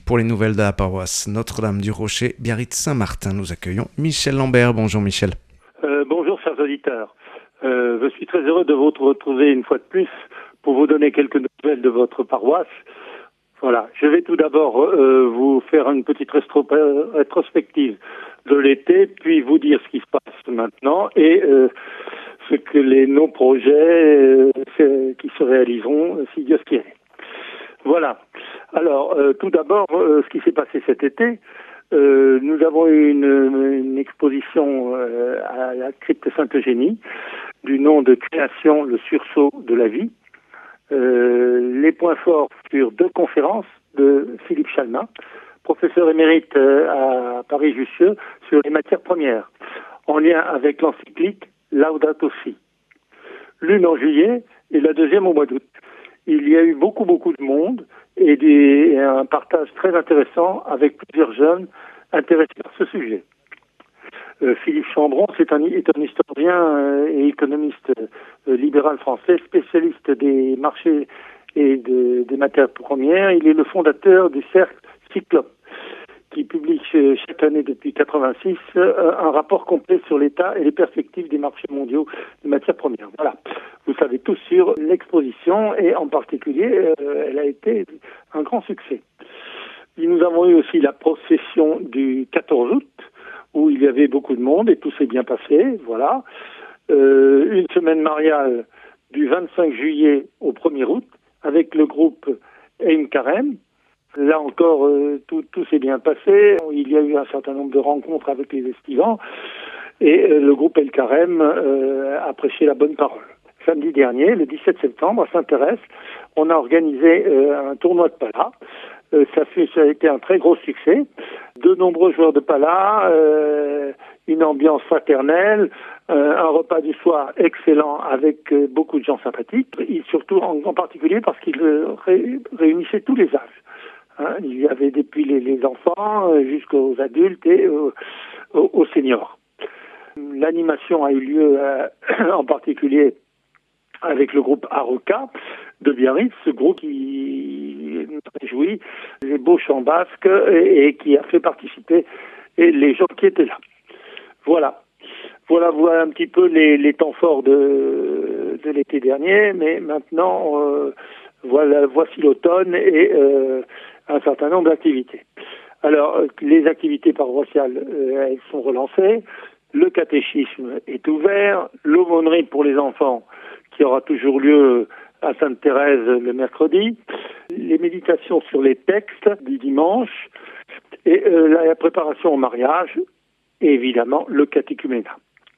pour les nouvelles de la paroisse Notre-Dame du Rocher, Biarritz-Saint-Martin. Nous accueillons Michel Lambert. Bonjour Michel. Bonjour chers auditeurs. Je suis très heureux de vous retrouver une fois de plus pour vous donner quelques nouvelles de votre paroisse. Voilà, je vais tout d'abord vous faire une petite rétrospective de l'été, puis vous dire ce qui se passe maintenant et ce que nos projets qui se réaliseront si Dieu quiert. Voilà. Alors, tout d'abord, ce qui s'est passé cet été, nous avons eu une exposition à la crypte Sainte-Eugénie du nom de Création, le sursaut de la vie. Les points forts sur 2 conférences de Philippe Chalmin, professeur émérite à Paris-Jussieu, sur les matières premières, en lien avec l'encyclique Laudato Si. L'une en juillet et la deuxième au mois d'août. Il y a eu beaucoup de monde et un partage très intéressant avec plusieurs jeunes intéressés par ce sujet. Philippe Chambron, c'est un historien et économiste libéral français, spécialiste des marchés et des matières premières. Il est le fondateur du cercle Cyclope, qui publie chaque année depuis 1986 un rapport complet sur l'état et les perspectives des marchés mondiaux des matières premières. Voilà. Vous savez tous sur l'exposition et en particulier, elle a été un grand succès. Et nous avons eu aussi la procession du 14 août, où il y avait beaucoup de monde et tout s'est bien passé, voilà. Une semaine mariale du 25 juillet au 1er août avec le groupe Aim Carême. Là encore, tout s'est bien passé. Il y a eu un certain nombre de rencontres avec les estivants et le groupe El Carême a prêché la bonne parole. Samedi dernier, le 17 septembre, à Sainte-Thérèse, on a organisé un tournoi de Pala. Ça a été un très gros succès. De nombreux joueurs de Pala, une ambiance fraternelle, un repas du soir excellent avec beaucoup de gens sympathiques, et surtout en particulier parce qu'il réunissait tous les âges. Hein, il y avait depuis les enfants jusqu'aux adultes et aux seniors. L'animation a eu lieu en particulier avec le groupe Aroca de Biarritz, ce groupe qui réjouit les beaux chants basques et qui a fait participer les gens qui étaient là. Voilà un petit peu les temps forts de l'été dernier, mais maintenant voici l'automne et un certain nombre d'activités. Alors, les activités paroissiales, elles sont relancées, le catéchisme est ouvert, l'aumônerie pour les enfants qui aura toujours lieu à Sainte-Thérèse le mercredi, les méditations sur les textes du dimanche et la préparation au mariage et évidemment le catéchuménat.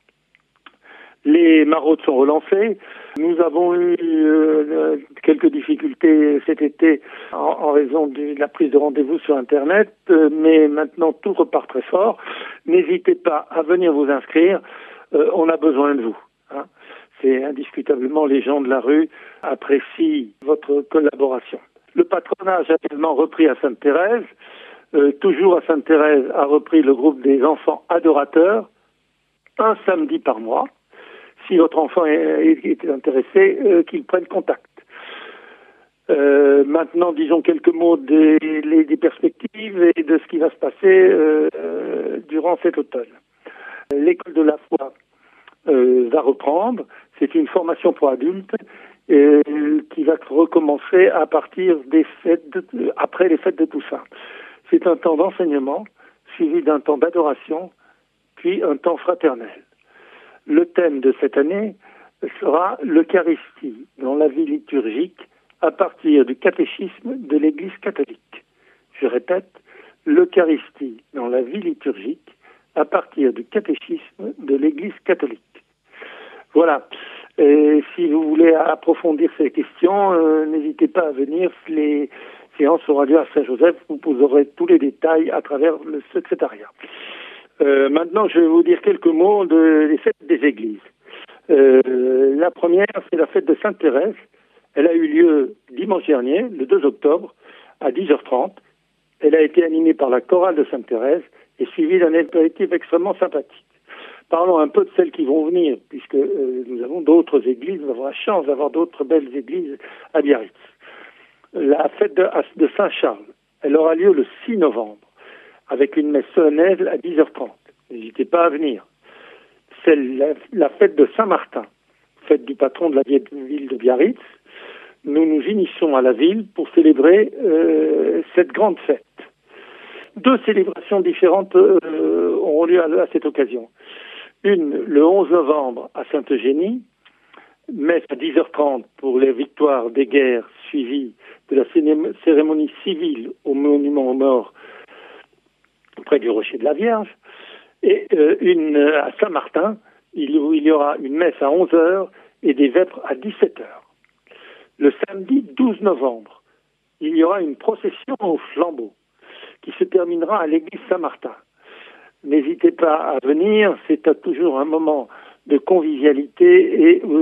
Les maraudes sont relancées. Nous avons eu quelques difficultés cet été en raison de la prise de rendez-vous sur Internet, mais maintenant tout repart très fort. N'hésitez pas à venir vous inscrire. On a besoin de vous. Hein. C'est indiscutablement les gens de la rue apprécient votre collaboration. Le patronage a également repris à Sainte-Thérèse. Toujours à Sainte-Thérèse a repris le groupe des enfants adorateurs, un samedi par mois. Si votre enfant est intéressé, qu'il prenne contact. Maintenant, disons quelques mots des perspectives et de ce qui va se passer durant cet automne. L'école de la foi va reprendre. C'est une formation pour adultes qui va recommencer à partir des fêtes après les fêtes de Toussaint. C'est un temps d'enseignement suivi d'un temps d'adoration, puis un temps fraternel. Le thème de cette année sera l'Eucharistie dans la vie liturgique à partir du catéchisme de l'Église catholique. Je répète, l'Eucharistie dans la vie liturgique à partir du catéchisme de l'Église catholique. Voilà. Et si vous voulez approfondir ces questions, n'hésitez pas à venir. Les séances auront lieu à Saint-Joseph. Vous aurez tous les détails à travers le secrétariat. Maintenant, je vais vous dire quelques mots des fêtes des églises. La première, c'est la fête de Sainte-Thérèse. Elle a eu lieu dimanche dernier, le 2 octobre, à 10h30. Elle a été animée par la chorale de Sainte-Thérèse et suivie d'un apéritif extrêmement sympathique. Parlons un peu de celles qui vont venir, puisque nous avons d'autres églises, nous avons la chance d'avoir d'autres belles églises à Biarritz. La fête de Saint-Charles, Elle aura lieu le 6 novembre, avec une messe solennelle à 10h30. N'hésitez pas à venir. C'est la fête de Saint-Martin, fête du patron de la ville de Biarritz. Nous nous initions à la ville pour célébrer cette grande fête. 2 célébrations différentes auront lieu à cette occasion. Une, le 11 novembre à Sainte-Eugénie, messe à 10h30 pour les victoires des guerres suivies de la cérémonie civile au monument aux morts près du Rocher de la Vierge. Et une à Saint-Martin, il y aura une messe à 11h et des vêpres à 17h. Le samedi 12 novembre, il y aura une procession au flambeau qui se terminera à l'église Saint-Martin. N'hésitez pas à venir, c'est toujours un moment de convivialité et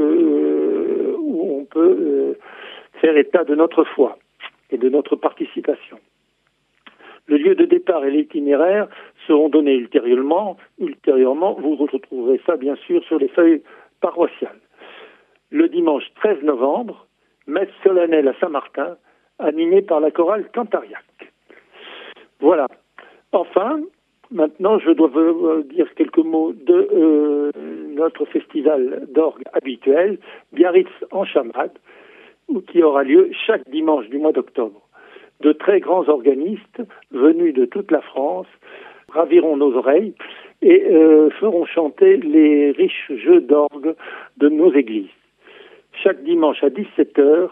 où on peut faire état de notre foi et de notre participation. Le lieu de départ et l'itinéraire seront donnés ultérieurement. Vous retrouverez ça bien sûr sur les feuilles paroissiales. Le dimanche 13 novembre, messe solennelle à Saint-Martin, animée par la chorale Cantariac. Voilà. Enfin, maintenant, je dois dire quelques mots de notre festival d'orgue habituel, Biarritz en chamade, qui aura lieu chaque dimanche du mois d'octobre. De très grands organistes venus de toute la France raviront nos oreilles et feront chanter les riches jeux d'orgue de nos églises. Chaque dimanche à 17h,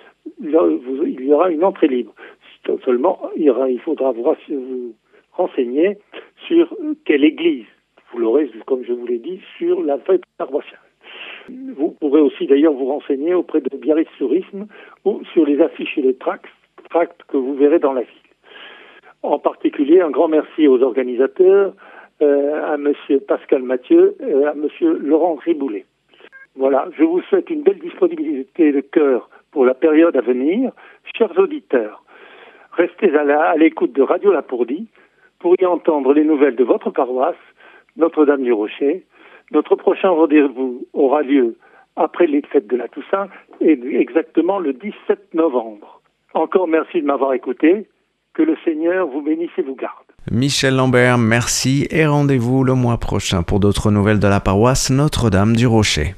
il y aura une entrée libre. Seulement, il faudra vous renseigner sur quelle église. Vous l'aurez, comme je vous l'ai dit, sur la feuille paroissiale. Vous pourrez aussi d'ailleurs vous renseigner auprès de Biarritz Tourisme ou sur les affiches et les tracts que vous verrez dans la ville. En particulier, un grand merci aux organisateurs, à monsieur Pascal Mathieu et à monsieur Laurent Riboulet. Voilà, je vous souhaite une belle disponibilité de cœur pour la période à venir. Chers auditeurs, restez à l'écoute de Radio Lapourdie pour y entendre les nouvelles de votre paroisse, Notre-Dame du Rocher. Notre prochain rendez-vous aura lieu après les fêtes de la Toussaint, et exactement le 17 novembre. Encore merci de m'avoir écouté. Que le Seigneur vous bénisse et vous garde. Michel Lambert, merci et rendez-vous le mois prochain pour d'autres nouvelles de la paroisse Notre-Dame du Rocher.